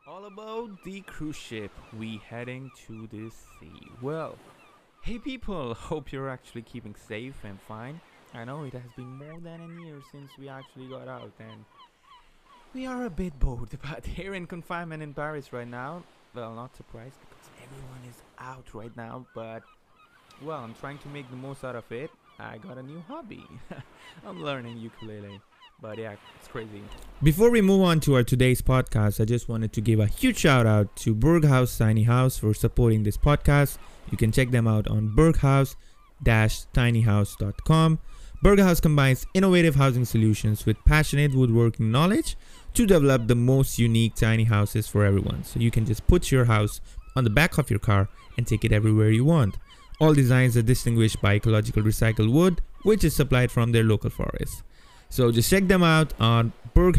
All about the cruise ship we heading to the sea. Well, hey people, hope you're actually keeping safe and fine. I know it has been more than a year since we actually got out and we are a bit bored, but here in confinement in Paris right now. Well, not surprised because everyone is out right now, but well, I'm trying to make the most out of it. I got a new hobby. I'm learning ukulele. But yeah, it's crazy. Before we move on to our today's podcast, I just wanted to give a huge shout out to Berghaus Tiny House for supporting this podcast. You can check them out on berghaus-tinyhouse.com. Berghaus combines innovative housing solutions with passionate woodworking knowledge to develop the most unique tiny houses for everyone. So you can just put your house on the back of your car and take it everywhere you want. All designs are distinguished by ecological recycled wood, which is supplied from their local forest. So just check them out on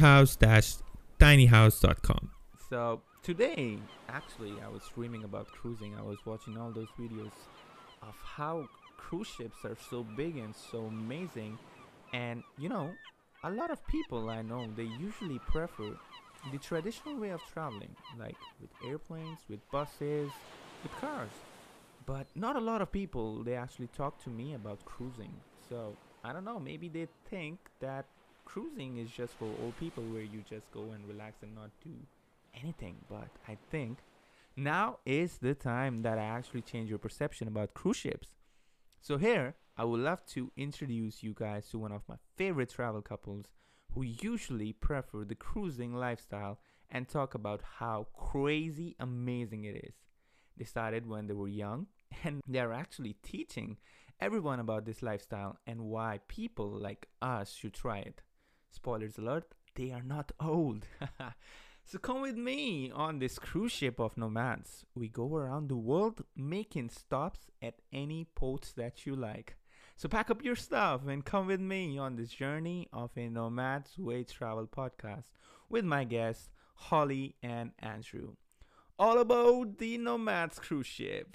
berghaus-tinyhouse.com. So today, actually, I was dreaming about cruising. I was watching all those videos of how cruise ships are so big and so amazing. And, a lot of people I know, they usually prefer the traditional way of traveling, like with airplanes, with buses, with cars. But not a lot of people, they actually talk to me about cruising. So I don't know, maybe they think that cruising is just for old people where you just go and relax and not do anything. But I think now is the time that I actually change your perception about cruise ships. So here, I would love to introduce you guys to one of my favorite travel couples who usually prefer the cruising lifestyle and talk about how crazy amazing it is. They started when they were young and they're actually teaching everyone about this lifestyle and why people like us should try it. Spoilers alert, they are not old. So come with me on this cruise ship of nomads. We go around the world making stops at any ports that you like. So pack up your stuff and come with me on this journey of a Nomad's Way Travel podcast with my guests Holly and Andrew. All about the Nomads cruise ship.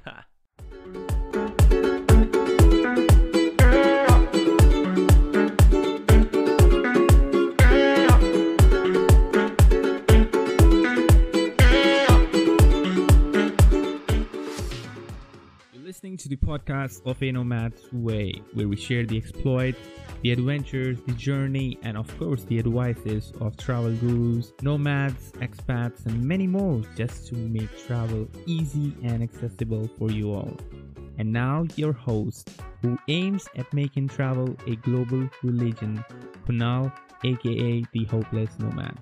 Listening to the podcast of A Nomad's Way, where we share the exploits, the adventures, the journey, and of course the advices of travel gurus, nomads, expats, and many more just to make travel easy and accessible for you all. And now your host, who aims at making travel a global religion, Kunal, aka the Hopeless Nomad.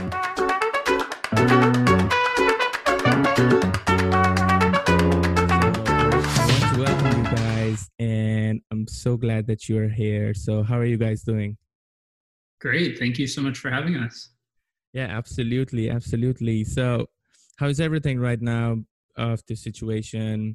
Welcome you guys, and I'm so glad that you are here. So how are you guys doing? Great. Thank you so much for having us. Yeah, absolutely. So how's everything right now of the situation?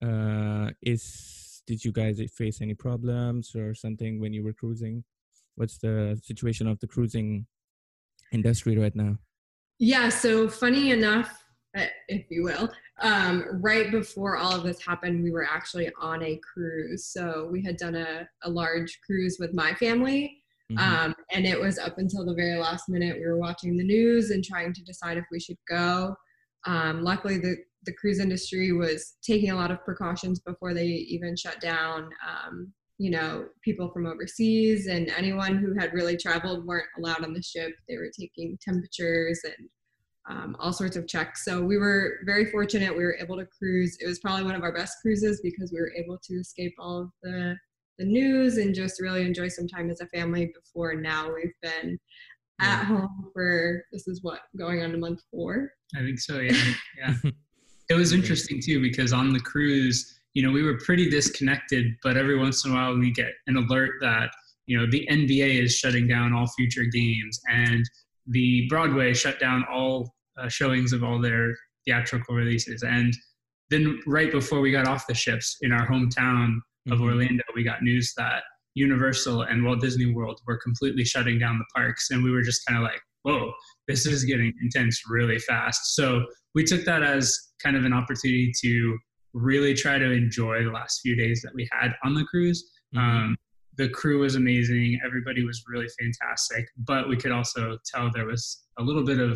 Did you guys face any problems or something when you were cruising? What's the situation of the cruising industry right now? Yeah, so funny enough, if you will, right before all of this happened, we were actually on a cruise. So we had done a large cruise with my family. And it was up until the very last minute. We were watching the news and trying to decide if we should go. Luckily, the cruise industry was taking a lot of precautions before they even shut down. People from overseas and anyone who had really traveled weren't allowed on the ship. They were taking temperatures and all sorts of checks. So we were very fortunate. We were able to cruise. It was probably one of our best cruises because we were able to escape all of the news and just really enjoy some time as a family. Before now, we've been at home for, this is what, going on to month 4? I think so, yeah. It was interesting too, because on the cruise, we were pretty disconnected, but every once in a while we get an alert that, the NBA is shutting down all future games and the Broadway shut down all showings of all their theatrical releases. And then right before we got off the ships in our hometown of Orlando, we got news that Universal and Walt Disney World were completely shutting down the parks. And we were just kind of like, whoa, this is getting intense really fast. So we took that as kind of an opportunity to really try to enjoy the last few days that we had on the cruise. The crew was amazing. Everybody was really fantastic, but we could also tell there was a little bit of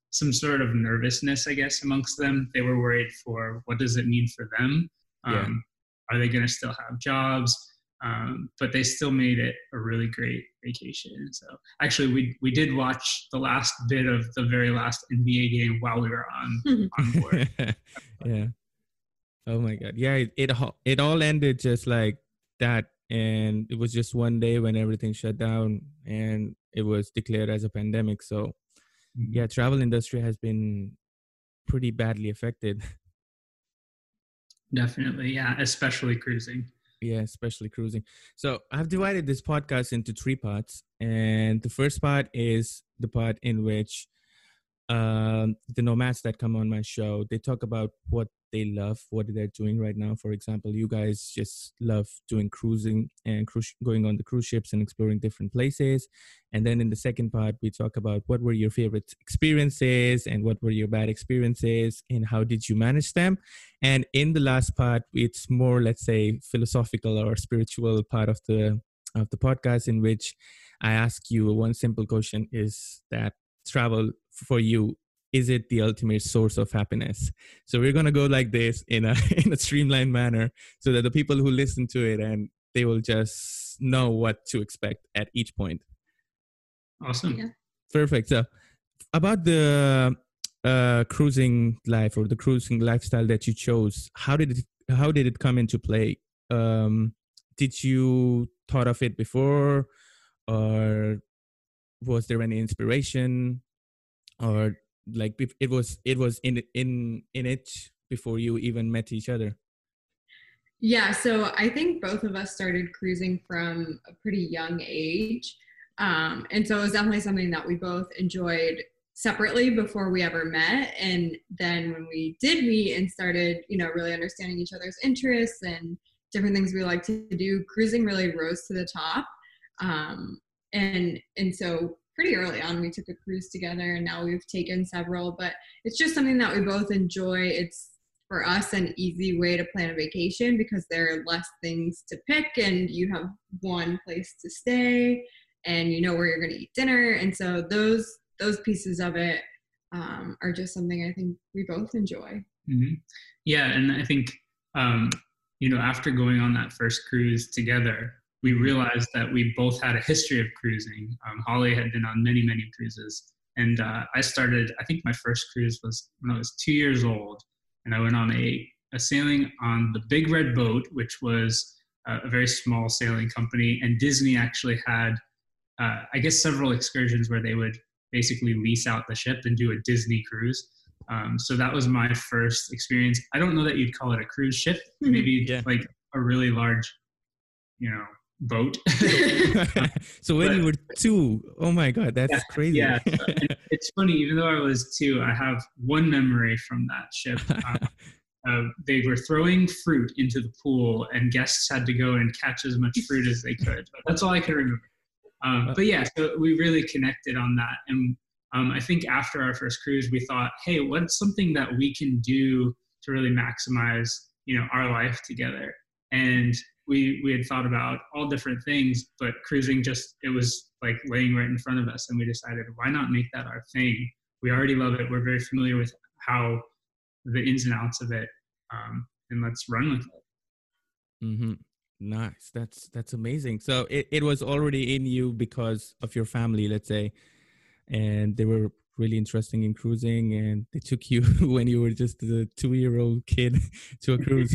some sort of nervousness, I guess, amongst them. They were worried for what does it mean for them? Yeah. Are they going to still have jobs? But they still made it a really great vacation. So actually, we did watch the last bit of the very last NBA game while we were on board. Yeah. Oh my God. Yeah. It all ended just like that, and it was just one day when everything shut down, and it was declared as a pandemic. So yeah, travel industry has been pretty badly affected. Definitely, yeah, especially cruising. Yeah, especially cruising. So I've divided this podcast into 3 parts. And the first part is the part in which the nomads that come on my show, they talk about what they love, what they're doing right now. For example, you guys just love doing cruising and going on the cruise ships and exploring different places. And then in the second part, we talk about what were your favorite experiences and what were your bad experiences and how did you manage them. And in the last part, it's more, let's say, philosophical or spiritual part of the podcast, in which I ask you one simple question: is that travel for you, is it the ultimate source of happiness? So we're gonna go like this in a streamlined manner, so that the people who listen to it, and they will just know what to expect at each point. Awesome. Yeah. Perfect. So about the cruising life or the cruising lifestyle that you chose, how did it come into play? Did you thought of it before, or was there any inspiration, or like it was in it before you even met each other? Yeah, so I think both of us started cruising from a pretty young age. And so it was definitely something that we both enjoyed separately before we ever met. And then when we did meet and started, really understanding each other's interests and different things we like to do, cruising really rose to the top. And so pretty early on, we took a cruise together, and now we've taken several, but it's just something that we both enjoy. It's, for us, an easy way to plan a vacation because there are less things to pick, and you have one place to stay, and you know where you're going to eat dinner. And so those pieces of it are just something I think we both enjoy. Mm-hmm. Yeah, and I think after going on that first cruise together, we realized that we both had a history of cruising. Holly had been on many, many cruises. And I think my first cruise was when I was 2 years old. And I went on a sailing on the Big Red Boat, which was a very small sailing company. And Disney actually had, several excursions where they would basically lease out the ship and do a Disney cruise. So that was my first experience. I don't know that you'd call it a cruise ship, maybe like a really large, boat. So when you were 2, oh my God, that's crazy. Yeah, it's funny. Even though I was 2, I have one memory from that ship. They were throwing fruit into the pool, and guests had to go and catch as much fruit as they could. That's all I can remember. But yeah, so we really connected on that. And I think after our first cruise, we thought, hey, what's something that we can do to really maximize, our life together? And we had thought about all different things, but cruising it was like laying right in front of us. And we decided, why not make that our thing? We already love it. We're very familiar with how the ins and outs of it, and let's run with it. Mm-hmm. Nice. That's amazing. So it was already in you because of your family, let's say, and they were really interesting in cruising, and they took you when you were just a 2-year-old kid to a cruise.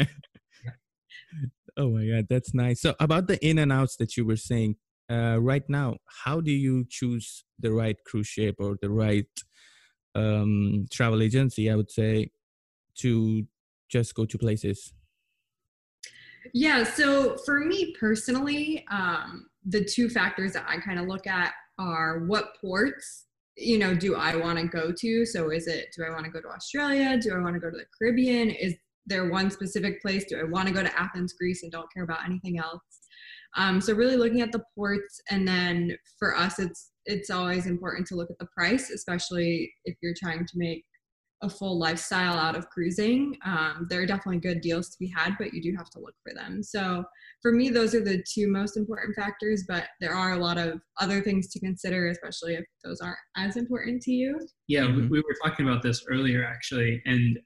Oh my God, that's nice. So about the in and outs that you were saying, right now, how do you choose the right cruise ship or the right travel agency, I would say, to just go to places? Yeah, so for me personally, the 2 factors that I kind of look at are what ports, do I want to go to? So do I want to go to Australia? Do I want to go to the Caribbean? Is there one specific place? Do I want to go to Athens, Greece, and don't care about anything else? So really looking at the ports, and then for us, it's always important to look at the price, especially if you're trying to make a full lifestyle out of cruising, there are definitely good deals to be had, but you do have to look for them. So for me, those are the two most important factors, but there are a lot of other things to consider, especially if those aren't as important to you. Yeah, we were talking about this earlier, actually, and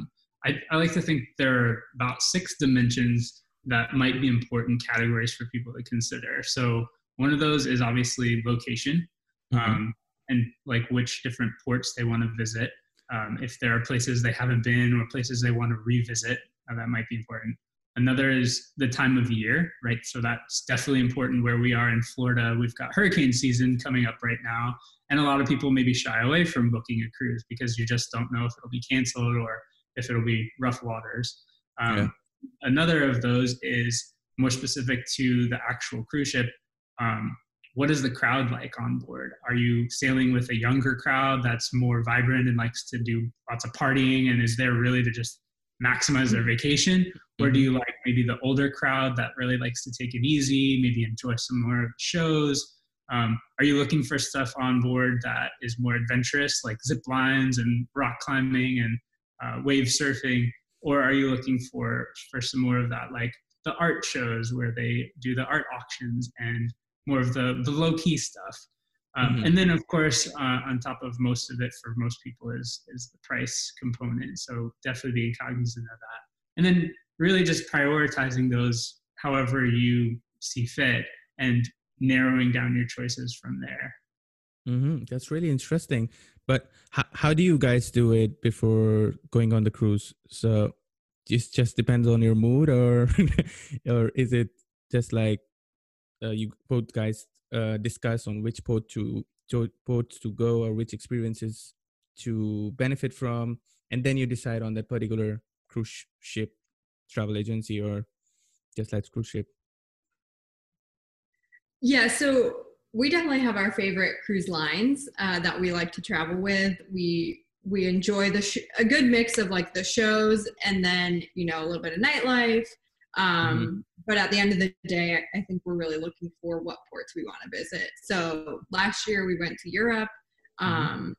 I like to think there are about 6 dimensions that might be important categories for people to consider. So one of those is obviously location, and like which different ports they want to visit. If there are places they haven't been or places they want to revisit, that might be important. Another is the time of year, right? So that's definitely important. Where we are in Florida, we've got hurricane season coming up right now. And a lot of people maybe shy away from booking a cruise because you just don't know if it'll be canceled or if it'll be rough waters. Another of those is more specific to the actual cruise ship. What is the crowd like on board? Are you sailing with a younger crowd that's more vibrant and likes to do lots of partying and is there really to just maximize their vacation? Or do you like maybe the older crowd that really likes to take it easy, maybe enjoy some more of the shows? Are you looking for stuff on board that is more adventurous, like zip lines and rock climbing and wave surfing? Or are you looking for some more of that, like the art shows where they do the art auctions and more of the low-key stuff? And then, of course, on top of most of it for most people is the price component. So definitely being cognizant of that. And then really just prioritizing those however you see fit and narrowing down your choices from there. That's really interesting. But how do you guys do it before going on the cruise? So it just depends on your mood, or or is it just like you both guys discuss on which port to go or which experiences to benefit from, and then you decide on that particular cruise ship travel agency or just like cruise ship? Yeah, so we definitely have our favorite cruise lines that we like to travel with. We enjoy a good mix of like the shows and then, you know, a little bit of nightlife. But at the end of the day, I think we're really looking for what ports we want to visit. So last year we went to Europe, and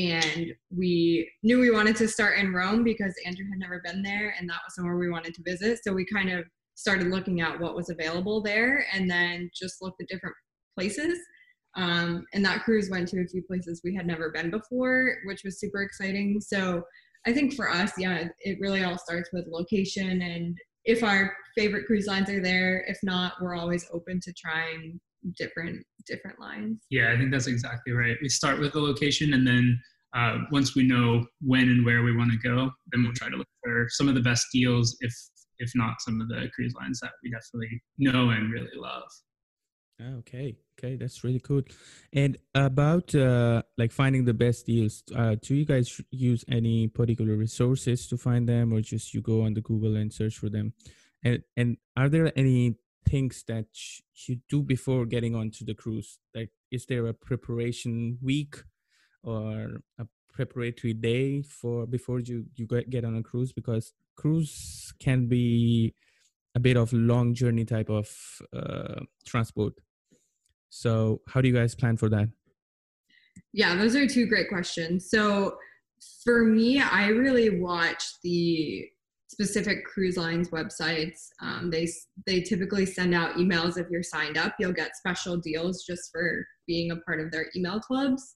we knew we wanted to start in Rome because Andrew had never been there and that was somewhere we wanted to visit. So we kind of started looking at what was available there and then just looked at different places. And that cruise went to a few places we had never been before, which was super exciting. So I think for us, yeah, it really all starts with location, and if our favorite cruise lines are there. If not, we're always open to trying different lines. Yeah, I think that's exactly right. We start with the location, and then once we know when and where we want to go, then we'll try to look for some of the best deals, if not some of the cruise lines that we definitely know and really love. Okay, that's really cool. And about like finding the best deals, do you guys use any particular resources to find them, or just you go on the Google and search for them? And are there any things that you do before getting onto the cruise? Like, is there a preparation week or a preparatory day before you get on a cruise? Because cruise can be a bit of long journey type of transport. So how do you guys plan for that? Yeah, those are two great questions. So for me, I really watch the specific cruise lines websites. They typically send out emails. If you're signed up, you'll get special deals just for being a part of their email clubs.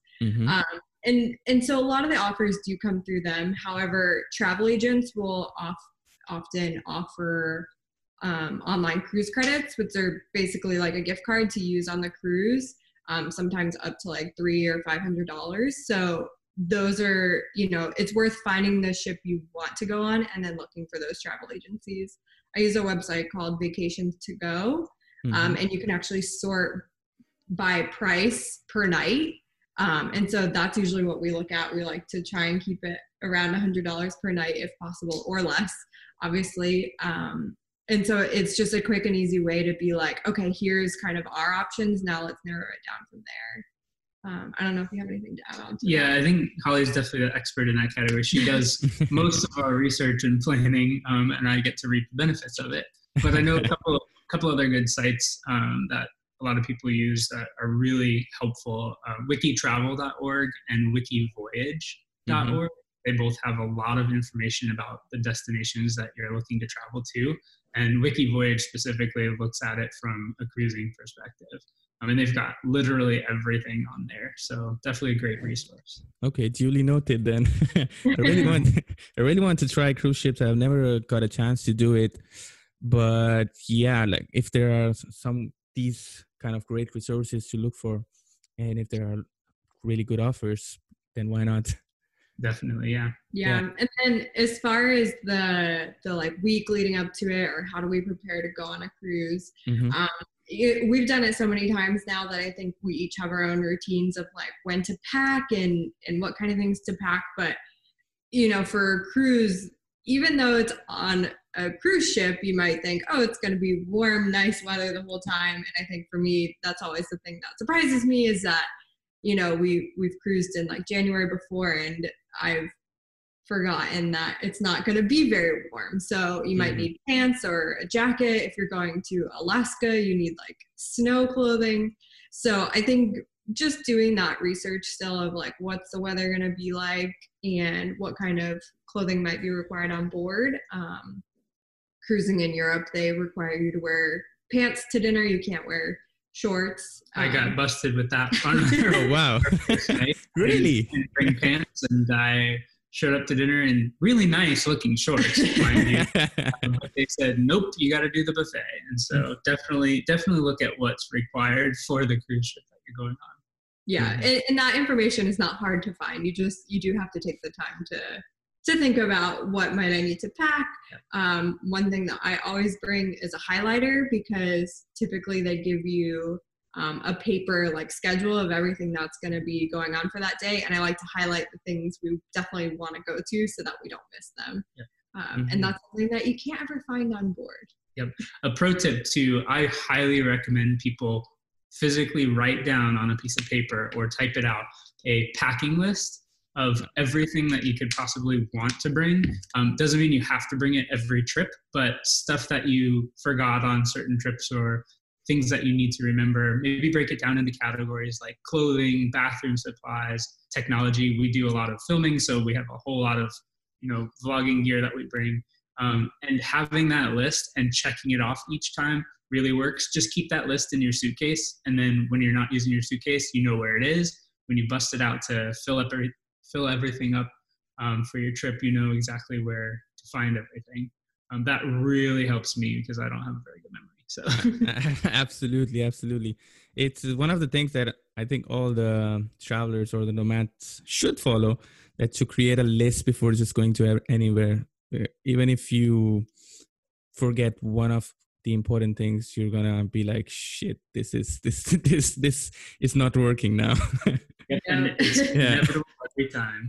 And so a lot of the offers do come through them. However, travel agents will often offer online cruise credits, which are basically like a gift card to use on the cruise, sometimes up to like $300 or $500. So those are, you know, it's worth finding the ship you want to go on and then looking for those travel agencies. I use a website called Vacations to Go, and you can actually sort by price per night. And so that's usually what we look at. We like to try and keep it around $100 per night if possible, or less, obviously. And so it's just a quick and easy way to be like, okay, here's kind of our options. Now let's narrow it down from there. I don't know if you have anything to add on to that. I think Holly's definitely the expert in that category. She does most of our research and planning, and I get to reap the benefits of it. But I know a couple other good sites that a lot of people use that are really helpful. Wikitravel.org and wikivoyage.org They both have a lot of information about the destinations that you're looking to travel to. And Wikivoyage specifically looks at it from a cruising perspective. I mean, they've got literally everything on there. So definitely a great resource. Okay, duly noted then. I really want to try cruise ships. I've never got a chance to do it. But yeah, like if there are these kind of great resources to look for, and if there are really good offers, then why not? Definitely, yeah. Yeah. And then as far as the like week leading up to it, or how do we prepare to go on a cruise? We've done it so many times now that I think we each have our own routines of like when to pack and what kind of things to pack. But, you know, for a cruise, even though it's on a cruise ship, you might think, oh, it's going to be warm, nice weather the whole time. And I think for me, that's always the thing that surprises me is that, you know, we've cruised in like January before, and I've forgotten that it's not going to be very warm. So you might need pants or a jacket. If you're going to Alaska, you need like snow clothing. So I think just doing that research still of like, what's the weather going to be like and what kind of clothing might be required on board. Cruising in Europe, they require you to wear pants to dinner. You can't wear shorts. I got busted with that one. Oh, wow. Really? I didn't bring pants, and I showed up to dinner in really nice looking shorts, mind you. But they said, nope, you got to do the buffet. And so definitely look at what's required for the cruise ship that you're going on. Yeah. And that information is not hard to find. You do have to take the time to think about what might I need to pack. One thing that I always bring is a highlighter, because typically they give you a paper like schedule of everything that's going to be going on for that day. And I like to highlight the things we definitely want to go to so that we don't miss them. And that's something that you can't ever find on board. Yep. A pro tip too, I highly recommend people physically write down on a piece of paper or type it out a packing list of everything that you could possibly want to bring. Doesn't mean you have to bring it every trip, but stuff that you forgot on certain trips or things that you need to remember. Maybe break it down into categories like clothing, bathroom supplies, technology. We do a lot of filming, so we have a whole lot of, you know, vlogging gear that we bring. And having that list and checking it off each time really works. Just keep that list in your suitcase, and then when you're not using your suitcase, you know where it is. When you bust it out to fill everything up for your trip, you know exactly where to find everything. That really helps me because I don't have a very good memory. So absolutely. It's one of the things that I think all the travelers or the nomads should follow, that to create a list before just going to anywhere. Even if you forget one of the important things, you're gonna be like, shit, this is not working now. And it's inevitable every time.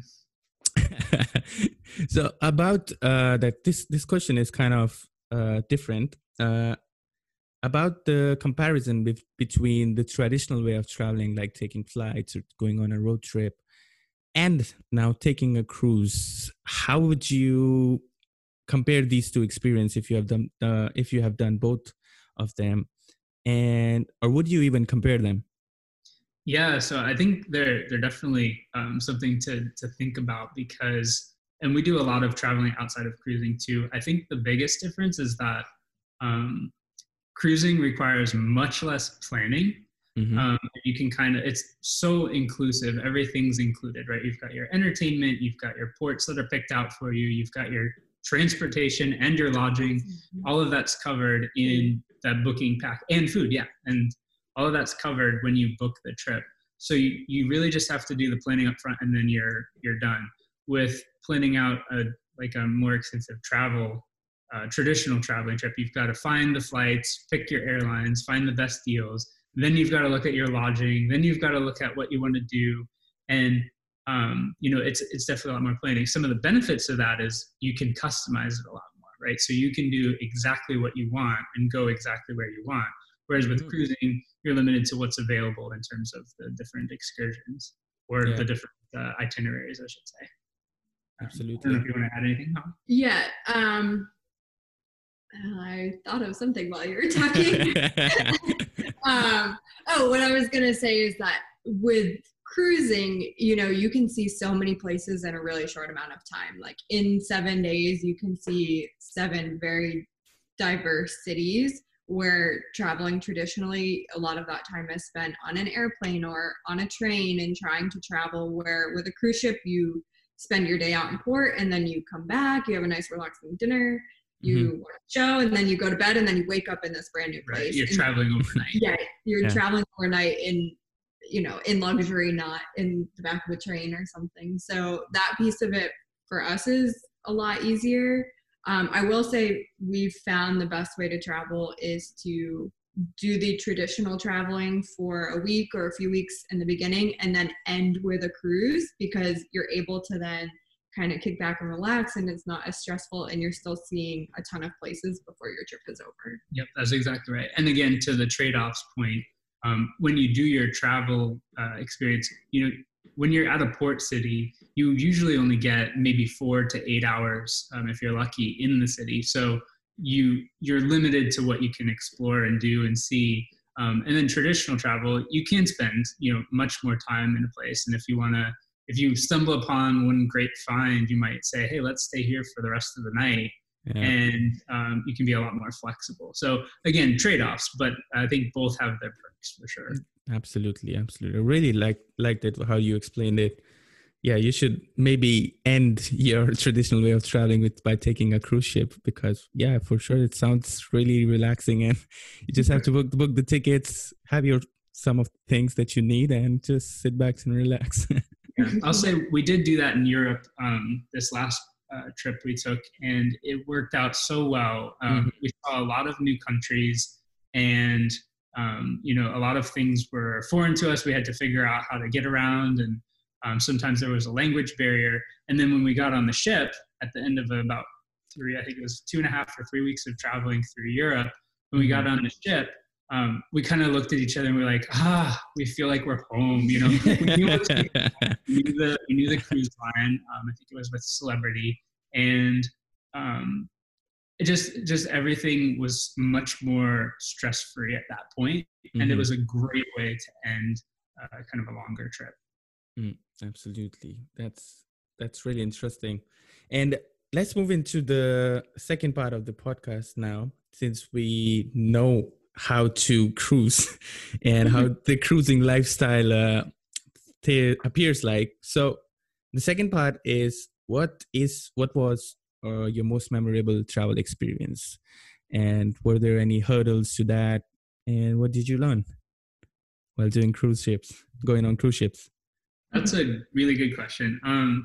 So about that, this question is kind of different. About the comparison between the traditional way of traveling, like taking flights or going on a road trip, and now taking a cruise. How would you compare these two experiences if you have done both of them, or would you even compare them? Yeah, so I think they're definitely something to think about, because, and we do a lot of traveling outside of cruising too. I think the biggest difference is that cruising requires much less planning. You can it's so inclusive. Everything's included, right? You've got your entertainment, you've got your ports that are picked out for you, you've got your transportation and your lodging. All of that's covered in that booking pack, and food, and all of that's covered when you book the trip. So you really just have to do the planning up front, and then you're done. With planning out a more extensive traditional traveling trip, you've got to find the flights, pick your airlines, find the best deals. Then you've got to look at your lodging. Then you've got to look at what you want to do. And, it's definitely a lot more planning. Some of the benefits of that is you can customize it a lot more, right? So you can do exactly what you want and go exactly where you want. Whereas with cruising, you're limited to what's available in terms of the different excursions or the different itineraries, I should say. Absolutely. I don't know if you want to add anything, Holly? Yeah. I thought of something while you were talking. What I was going to say is that with cruising, you can see so many places in a really short amount of time. Like in 7 days, you can see 7 very diverse cities, where traveling traditionally, a lot of that time is spent on an airplane or on a train and trying to travel, where with a cruise ship, you spend your day out in port and then you come back, you have a nice relaxing dinner, you watch a show, and then you go to bed, and then you wake up in this brand new place. Right. You're traveling overnight. Yeah, you're traveling overnight in luxury, not in the back of a train or something. So that piece of it for us is a lot easier. I will say we've found the best way to travel is to do the traditional traveling for a week or a few weeks in the beginning and then end with a cruise, because you're able to then kind of kick back and relax, and it's not as stressful, and you're still seeing a ton of places before your trip is over. Yep, that's exactly right. And again, to the trade-offs point, when you do your travel experience, when you're at a port city, you usually only get maybe 4 to 8 hours, if you're lucky, in the city. So you're limited to what you can explore and do and see. And then traditional travel, you can spend much more time in a place. And if you stumble upon one great find, you might say, hey, let's stay here for the rest of the night. Yeah. And you can be a lot more flexible. So again, trade-offs, but I think both have their perks for sure. Absolutely. I really liked it, how you explained it. Yeah, you should maybe end your traditional way of traveling by taking a cruise ship, because yeah, for sure it sounds really relaxing, and you just have to book the tickets, have some of the things that you need, and just sit back and relax. Yeah, I'll say we did do that in Europe this last trip we took, and it worked out so well. We saw a lot of new countries, and a lot of things were foreign to us. We had to figure out how to get around, and sometimes there was a language barrier. And then when we got on the ship at the end of about 2.5 or 3 weeks of traveling through Europe, when we got on the ship, we kind of looked at each other and we were like, we feel like we're home. We knew the cruise line. I think it was with Celebrity, and it just everything was much more stress-free at that point. And it was a great way to end kind of a longer trip. Absolutely. That's really interesting. And let's move into the second part of the podcast now, since we know how to cruise and how the cruising lifestyle appears like. So the second part is what was your most memorable travel experience, and were there any hurdles to that, and what did you learn while going on cruise ships? That's a really good question.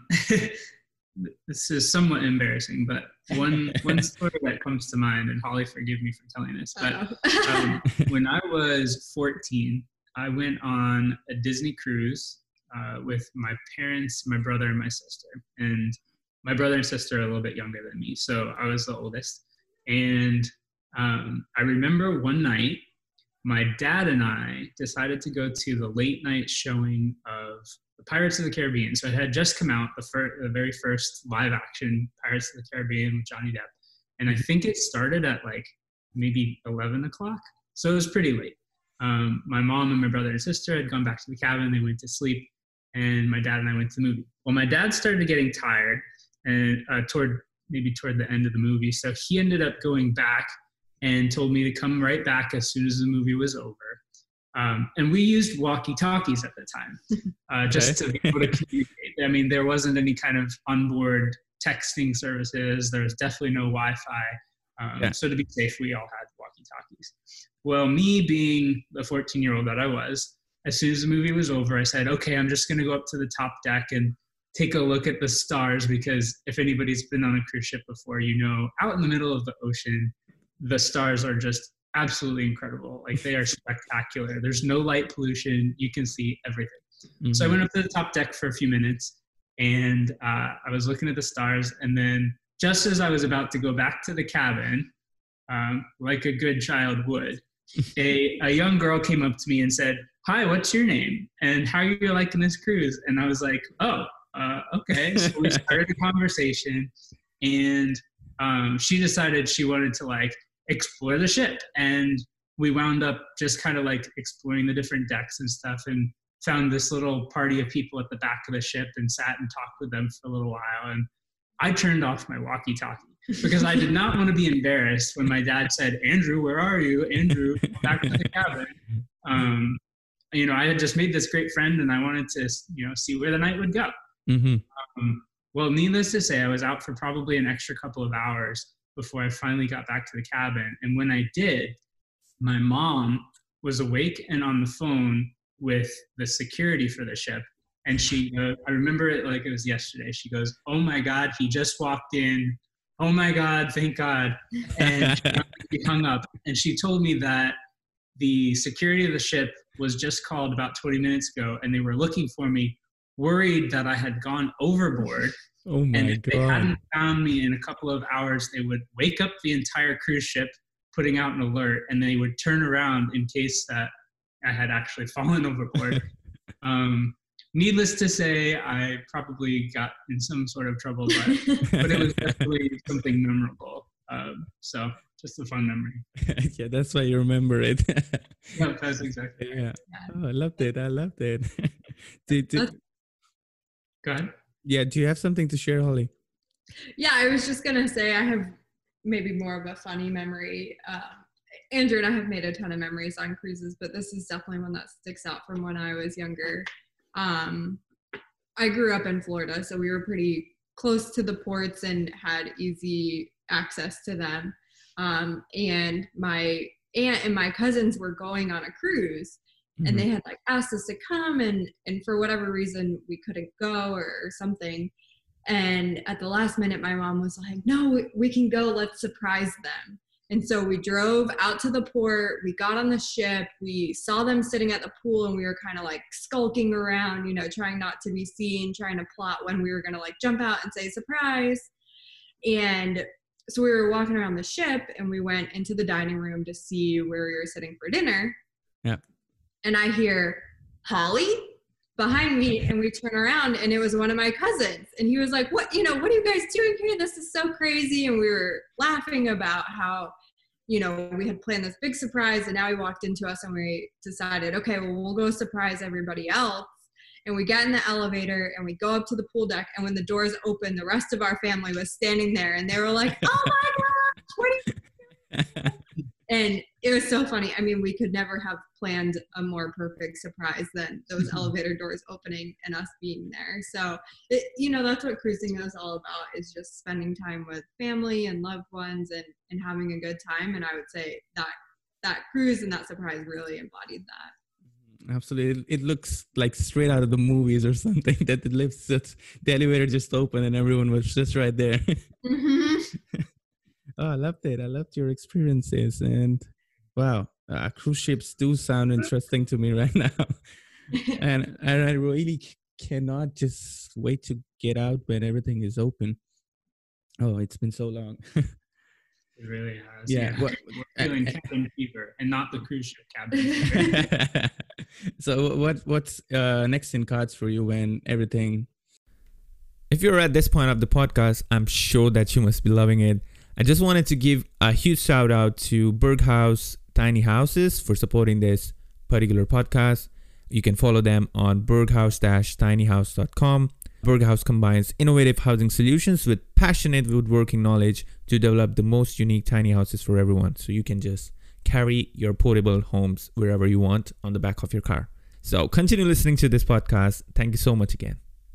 This is somewhat embarrassing, but one story that comes to mind, and Holly, forgive me for telling this, but when I was 14, I went on a Disney cruise with my parents, my brother, and my sister. And my brother and sister are a little bit younger than me, so I was the oldest. And I remember one night, my dad and I decided to go to the late night showing of the Pirates of the Caribbean. So it had just come out, the very first live action Pirates of the Caribbean with Johnny Depp. And I think it started at like maybe 11 o'clock. So it was pretty late. My mom and my brother and sister had gone back to the cabin. They went to sleep, and my dad and I went to the movie. Well, my dad started getting tired and toward the end of the movie. So he ended up going back and told me to come right back as soon as the movie was over. And we used walkie-talkies at the time, just to be able to communicate. I mean, there wasn't any kind of onboard texting services. There was definitely no Wi-Fi. So to be safe, we all had walkie-talkies. Well, me being the 14-year-old that I was, as soon as the movie was over, I said, okay, I'm just going to go up to the top deck and take a look at the stars, because if anybody's been on a cruise ship before, out in the middle of the ocean, the stars are just absolutely incredible. Like, they are spectacular. There's no light pollution. You can see everything. Mm-hmm. So I went up to the top deck for a few minutes, and I was looking at the stars. And then just as I was about to go back to the cabin, like a good child would, a young girl came up to me and said, "Hi, what's your name? And how are you liking this cruise?" And I was like, okay. So we started the conversation, and she decided she wanted to explore the ship, and we wound up just kind of exploring the different decks and stuff. And found this little party of people at the back of the ship and sat and talked with them for a little while. And I turned off my walkie-talkie because I did not want to be embarrassed when my dad said, Andrew, where are you? Andrew, back to the cabin. I had just made this great friend and I wanted to, see where the night would go. Well, needless to say, I was out for probably an extra couple of hours before I finally got back to the cabin. And when I did, my mom was awake and on the phone with the security for the ship. And I remember it like it was yesterday. She goes, oh my God, he just walked in. Oh my God, thank God. And she hung up. And she told me that the security of the ship was just called about 20 minutes ago and they were looking for me, worried that I had gone overboard. Oh my and if God. they hadn't found me in a couple of hours, they would wake up the entire cruise ship, putting out an alert, and they would turn around in case that I had actually fallen overboard. Needless to say, I probably got in some sort of trouble, but it was definitely something memorable. So just a fun memory. Yeah, that's why you remember it. Yeah, that's exactly right. Yeah. Oh, I loved it. Go ahead. Yeah, do you have something to share, Holly? Yeah, I was just gonna say I have maybe more of a funny memory. Andrew and I have made a ton of memories on cruises, but this is definitely one that sticks out from when I was younger. I grew up in Florida, so we were pretty close to the ports and had easy access to them. And my aunt and my cousins were going on a cruise, and they had like asked us to come, and for whatever reason we couldn't go or something. And at the last minute, my mom was like, no, we can go, let's surprise them. And so we drove out to the port, we got on the ship, we saw them sitting at the pool, and we were kind of like skulking around, trying not to be seen, trying to plot when we were going to like jump out and say surprise. And so we were walking around the ship, and we went into the dining room to see where we were sitting for dinner. Yeah. And I hear, Holly? Behind me, and we turn around, and it was one of my cousins, and he was like, what are you guys doing here? This is so crazy. And we were laughing about how, we had planned this big surprise, and now he walked into us, and we decided, okay, well, we'll go surprise everybody else. And we get in the elevator, and we go up to the pool deck, and when the doors open, the rest of our family was standing there, and they were like, oh my gosh, what are you doing? And it was so funny. I mean, we could never have planned a more perfect surprise than those elevator doors opening and us being there. So, that's what cruising is all about, is just spending time with family and loved ones and having a good time. And I would say that cruise and that surprise really embodied that. Absolutely. It looks like straight out of the movies or something, that the elevator just opened and everyone was just right there. Oh, I loved it. I loved your experiences. And wow, cruise ships do sound interesting to me right now. And I really cannot just wait to get out when everything is open. Oh, it's been so long. It really has. Yeah. We're feeling cabin fever and not the cruise ship cabin fever. So what's next in cards for you when everything... If you're at this point of the podcast, I'm sure that you must be loving it. I just wanted to give a huge shout out to Berghaus Tiny Houses for supporting this particular podcast. You can follow them on berghaus-tinyhouse.com. Berghaus combines innovative housing solutions with passionate woodworking knowledge to develop the most unique tiny houses for everyone. So you can just carry your portable homes wherever you want on the back of your car. So continue listening to this podcast. Thank you so much again.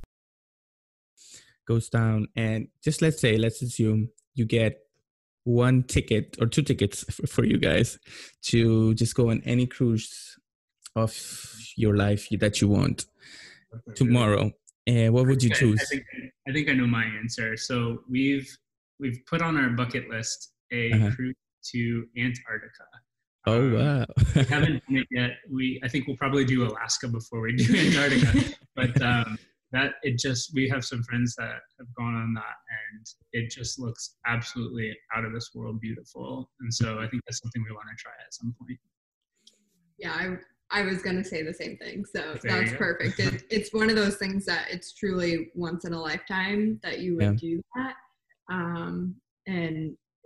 Goes down, and just let's assume you get one ticket or two tickets for you guys to just go on any cruise of your life that you want tomorrow. And what would you choose? I think I know my answer. So we've put on our bucket list a cruise to Antarctica. Oh wow! We haven't done it yet. I think we'll probably do Alaska before we do Antarctica. But we have some friends that have gone on that, and it just looks absolutely out of this world beautiful. And so I think that's something we want to try at some point. Yeah, I was going to say the same thing. So that's perfect. It's one of those things that it's truly once in a lifetime that you would do that. And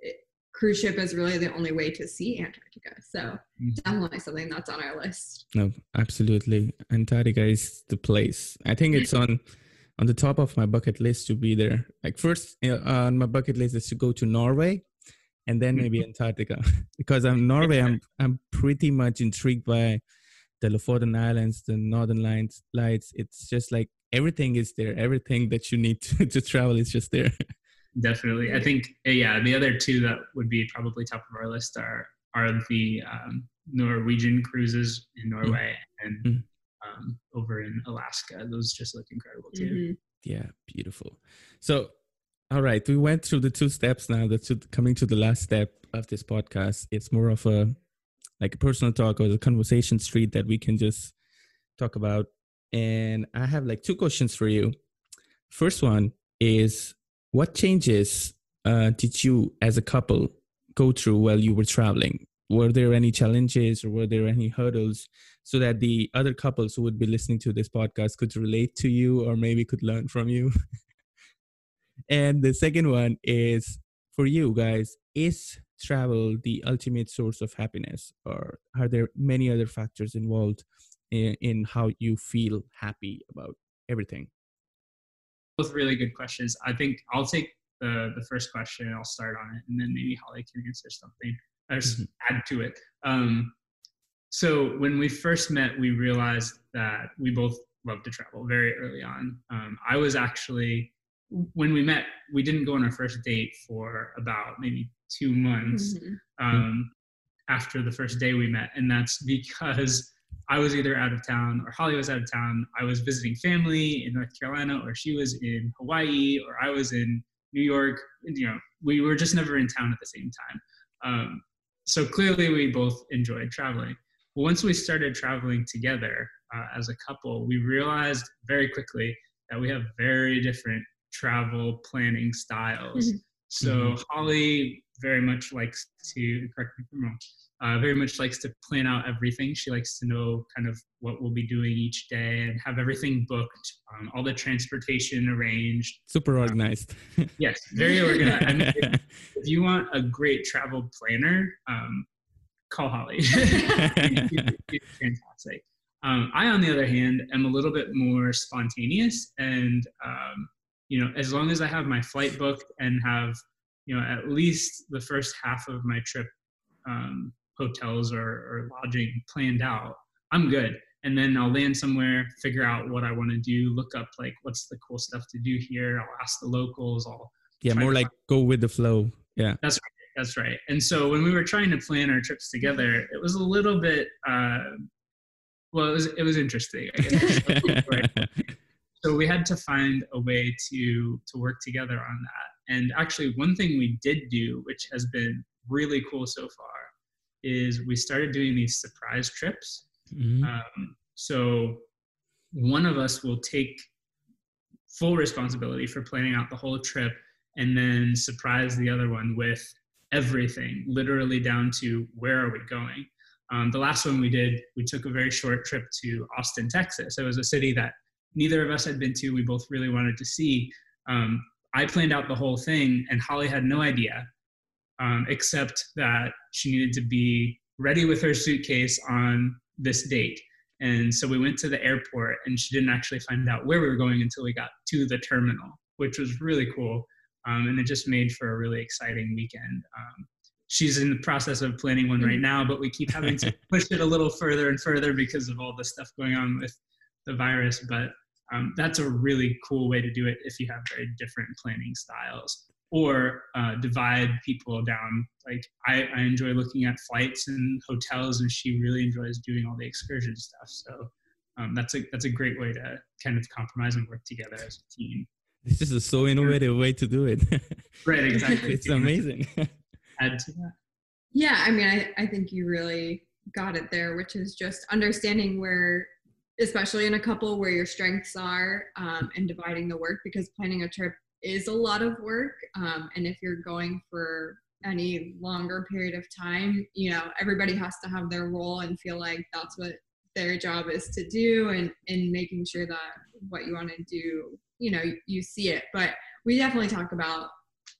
cruise ship is really the only way to see Antarctica. So definitely something that's on our list. No, absolutely. Antarctica is the place. I think it's on the top of my bucket list to be there. Like first on my bucket list is to go to Norway, and then maybe Antarctica. Because I'm pretty much intrigued by the Lofoten Islands, the Northern Lights. It's just like everything is there. Everything that you need to travel is just there. Definitely. I think, the other two that would be probably top of our list are the Norwegian cruises in Norway and over in Alaska. Those just look incredible too. Mm-hmm. Yeah, beautiful. So, all right, we went through the 2 steps now. That's coming to the last step of this podcast. It's more of a personal talk or the conversation street that we can just talk about. And I have 2 questions for you. First one is, what changes did you as a couple go through while you were traveling? Were there any challenges or were there any hurdles so that the other couples who would be listening to this podcast could relate to you or maybe could learn from you? And the second one is, for you guys, is travel the ultimate source of happiness, or are there many other factors involved in how you feel happy about everything? Both really good questions. I think I'll take the first question and I'll start on it, and then maybe Holly can answer something or just add to it. So when we first met, we realized that we both love to travel very early on. I was actually, when we met, we didn't go on our first date for about maybe 2 months after the first day we met. And that's because I was either out of town or Holly was out of town. I was visiting family in North Carolina, or she was in Hawaii, or I was in New York. We were just never in town at the same time. So clearly we both enjoyed traveling. But once we started traveling together as a couple, we realized very quickly that we have very different travel planning styles. So Holly very much likes to, correct me if I'm wrong, very much likes to plan out everything. She likes to know kind of what we'll be doing each day and have everything booked, all the transportation arranged. Super organized. Yes, very organized. I mean, if you want a great travel planner, call Holly. She's fantastic. I, on the other hand, am a little bit more spontaneous, and as long as I have my flight booked and have at least the first half of my trip hotels or lodging planned out, I'm good. And then I'll land somewhere, figure out what I want to do, look up what's the cool stuff to do here. I'll ask the locals. More like go with the flow. Yeah, that's right. And so when we were trying to plan our trips together, it was a little bit it was interesting, I guess. So we had to find a way to work together on that. And actually, one thing we did do, which has been really cool so far, is we started doing these surprise trips. So one of us will take full responsibility for planning out the whole trip and then surprise the other one with everything, literally down to where are we going. The last one we did, we took a very short trip to Austin, Texas. It was a city that neither of us had been to. We both really wanted to see. I planned out the whole thing, and Holly had no idea, except that she needed to be ready with her suitcase on this date. And so we went to the airport, and she didn't actually find out where we were going until we got to the terminal, which was really cool. And it just made for a really exciting weekend. She's in the process of planning one right now, but we keep having to push it a little further and further because of all the stuff going on with the virus. But that's a really cool way to do it if you have very different planning styles, or divide people down. Like I enjoy looking at flights and hotels, and she really enjoys doing all the excursion stuff. So that's a great way to kind of compromise and work together as a team. This is a so innovative way to do it. Right, exactly. It's amazing. Add to that. Yeah, I mean, I think you really got it there, which is just understanding where, especially in a couple, where your strengths are, and dividing the work, because planning a trip is a lot of work. And if you're going for any longer period of time, everybody has to have their role and feel like that's what their job is to do, and making sure that what you want to do, you see it. But we definitely talk about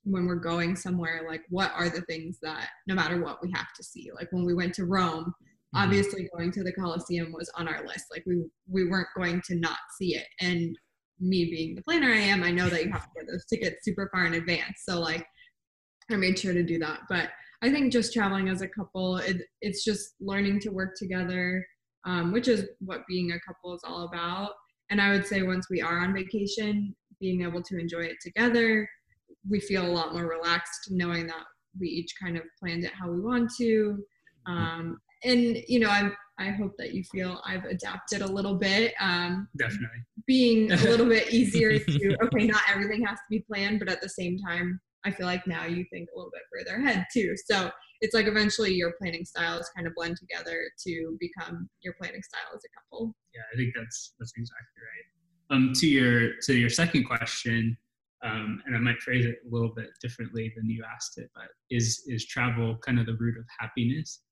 when we're going somewhere, like what are the things that no matter what we have to see. Like when we went to Rome, obviously going to the Colosseum was on our list. Like we weren't going to not see it. And me being the planner I am, I know that you have to get those tickets super far in advance. So like I made sure to do that. But I think just traveling as a couple, it's just learning to work together, which is what being a couple is all about. And I would say once we are on vacation, being able to enjoy it together, we feel a lot more relaxed knowing that we each kind of planned it how we want to. And, you know, I hope that you feel I've adapted a little bit. Definitely. Being a little bit easier to, okay, not everything has to be planned, but at the same time, I feel like now you think a little bit further ahead too. So it's like eventually your planning styles kind of blend together to become your planning style as a couple. Yeah, I think that's exactly right. To your second question, and I might phrase it a little bit differently than you asked it, but is travel kind of the root of happiness?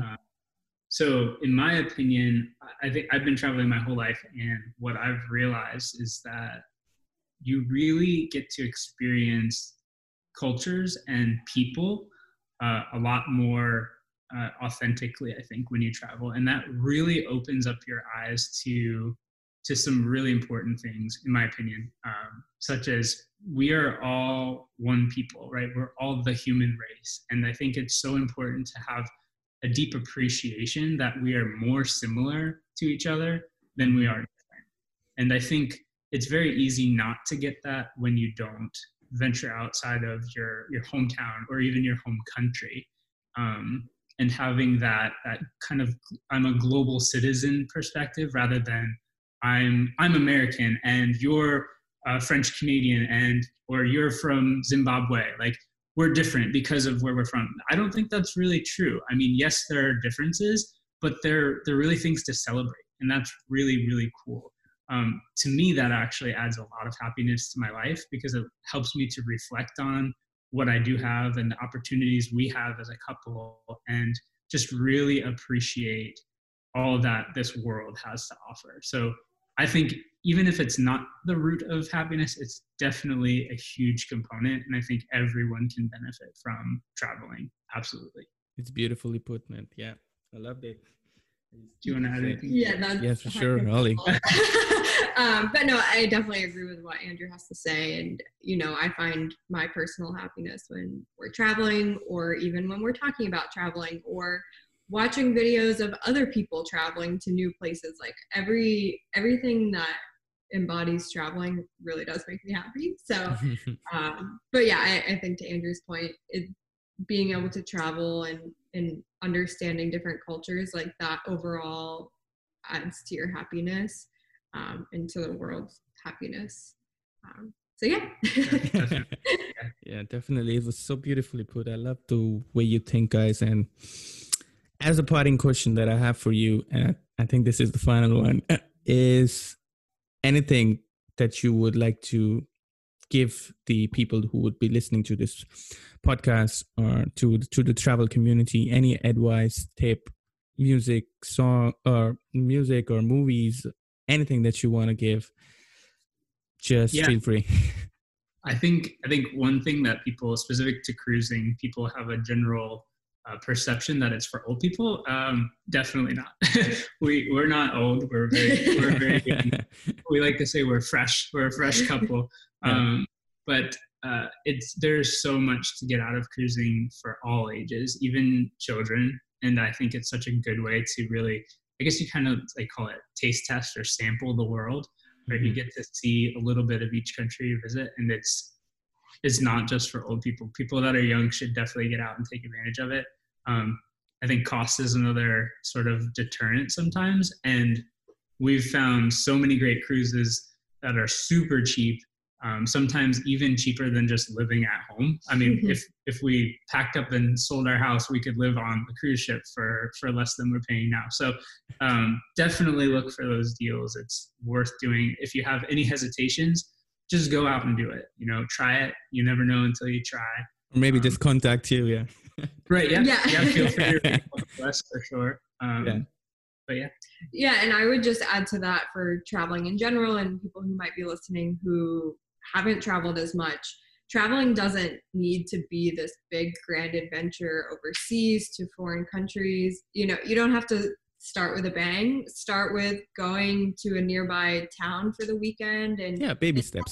So in my opinion, I think I've been traveling my whole life, and what I've realized is that you really get to experience cultures and people a lot more authentically, I think, when you travel. And that really opens up your eyes to some really important things, in my opinion, such as we are all one people, right? We're all the human race. And I think it's so important to have a deep appreciation that we are more similar to each other than we are different. And I think it's very easy not to get that when you don't venture outside of your hometown or even your home country. And having that kind of I'm a global citizen perspective rather than I'm American and you're French Canadian and or you're from Zimbabwe. Like we're different because of where we're from. I don't think that's really true. I mean, yes, there are differences, but they're really things to celebrate, and that's really, really cool. To me, that actually adds a lot of happiness to my life because it helps me to reflect on what I do have and the opportunities we have as a couple, and just really appreciate all that this world has to offer. So I think even if it's not the root of happiness, it's definitely a huge component. And I think everyone can benefit from traveling. Absolutely. It's beautifully put, man. Yeah, I loved it. Do you want to add anything? Yeah, that's yes, for sure, Holly. But no, I definitely agree with what Andrew has to say. And, you know, I find my personal happiness when we're traveling or even when we're talking about traveling or watching videos of other people traveling to new places. Like everything that embodies traveling really does make me happy. So, but yeah, I think to Andrew's point, being able to travel and understanding different cultures like that overall adds to your happiness and to the world's happiness. So yeah. Yeah, definitely. It was so beautifully put. I love the way you think, guys. And as a parting question that I have for you, and I think this is the final one, is anything that you would like to give the people who would be listening to this podcast or to the travel community, any advice, tip, music, song, or music or movies, anything that you want to give, just feel free. I think one thing that people, specific to cruising, people have a general perception that it's for old people. Definitely not. We're not old. We're very young. We like to say we're fresh. We're a fresh couple. But there's so much to get out of cruising for all ages, even children. And I think it's such a good way to really, I guess you kind of like call it taste test or sample the world, where you get to see a little bit of each country you visit. And it's not just for old people. People that are young should definitely get out and take advantage of it. I think cost is another sort of deterrent sometimes. And we've found so many great cruises that are super cheap, sometimes even cheaper than just living at home. I mean, if we packed up and sold our house, we could live on a cruise ship for less than we're paying now. So definitely look for those deals. It's worth doing. If you have any hesitations, just go out and do it. You know, try it. You never know until you try. Or maybe just contact you. Yeah. Right. Yeah. Yeah. Feel free to reach us for sure. But yeah. Yeah. And I would just add to that for traveling in general and people who might be listening who haven't traveled as much. traveling doesn't need to be this big grand adventure overseas to foreign countries. You know, you don't have to start with a bang. Start with going to a nearby town for the weekend and baby steps.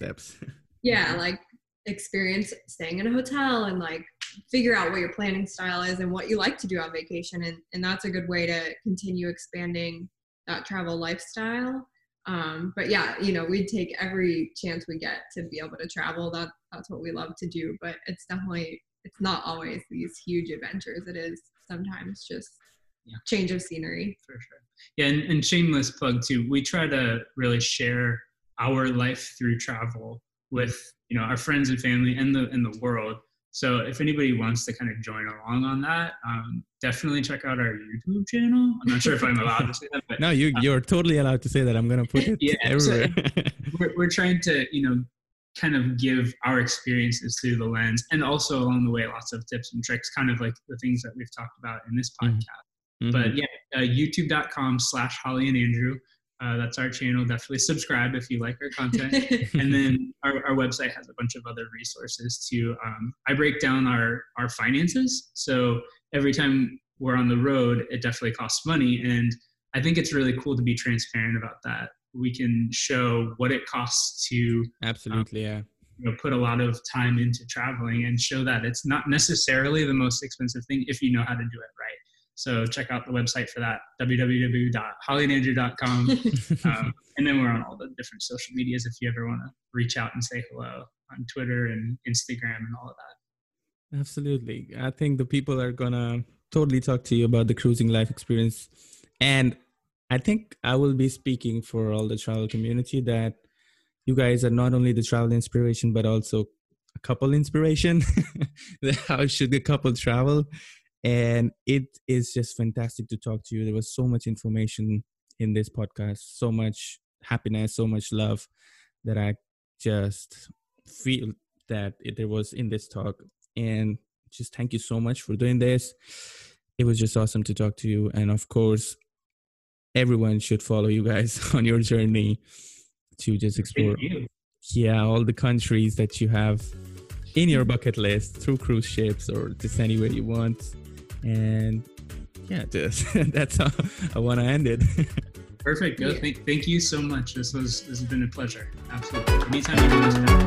Yeah, like experience staying in a hotel and like figure out what your planning style is and what you like to do on vacation, and that's a good way to continue expanding that travel lifestyle. But yeah, you know, we'd take every chance we get to be able to travel. That's what we love to do, but it's not always these huge adventures. It is sometimes just change of scenery. For sure. Yeah, and shameless plug too, we try to really share our life through travel with, you know, our friends and family and the world. So if anybody wants to kind of join along on that, definitely check out our YouTube channel. I'm not sure if I'm allowed to say that, but no, you're totally allowed to say that. I'm gonna put it everywhere. So we're trying to, you know, kind of give our experiences through the lens, and also along the way, lots of tips and tricks, kind of like the things that we've talked about in this podcast. Mm-hmm. But yeah, youtube.com/Holly and Andrew. That's our channel. Definitely subscribe if you like our content. And then our website has a bunch of other resources too. I break down our finances. So every time we're on the road, it definitely costs money. And I think it's really cool to be transparent about that. We can show what it costs to you know, put a lot of time into traveling, and show that it's not necessarily the most expensive thing if you know how to do it right. So check out the website for that, www.hollyandandrew.com. And then we're on all the different social medias if you ever want to reach out and say hello, on Twitter and Instagram and all of that. Absolutely. I think the people are going to totally talk to you about the cruising life experience. And I think I will be speaking for all the travel community that you guys are not only the travel inspiration, but also a couple inspiration. How should a couple travel? And it is just fantastic to talk to you. There was so much information in this podcast, so much happiness, so much love that I just feel that there was in this talk. And just thank you so much for doing this. It was just awesome to talk to you. And of course, everyone should follow you guys on your journey to just explore all the countries that you have in your bucket list through cruise ships or just anywhere you want. And that's how I want to end it. Perfect. Good. Yeah. Thank you so much. This has been a pleasure. Absolutely. Anytime you want to.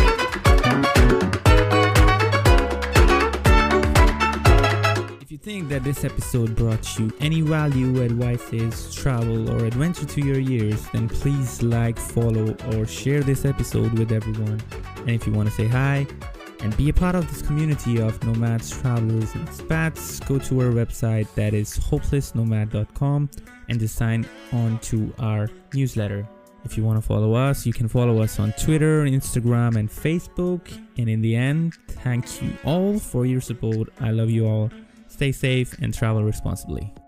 If you think that this episode brought you any value, advices, travel, or adventure to your ears, then please like, follow, or share this episode with everyone. And if you want to say hi and be a part of this community of nomads, travelers, and expats, go to our website, that is hopelessnomad.com, and just sign on to our newsletter. If you want to follow us, you can follow us on Twitter, Instagram, and Facebook. And in the end, thank you all for your support. I love you all. Stay safe and travel responsibly.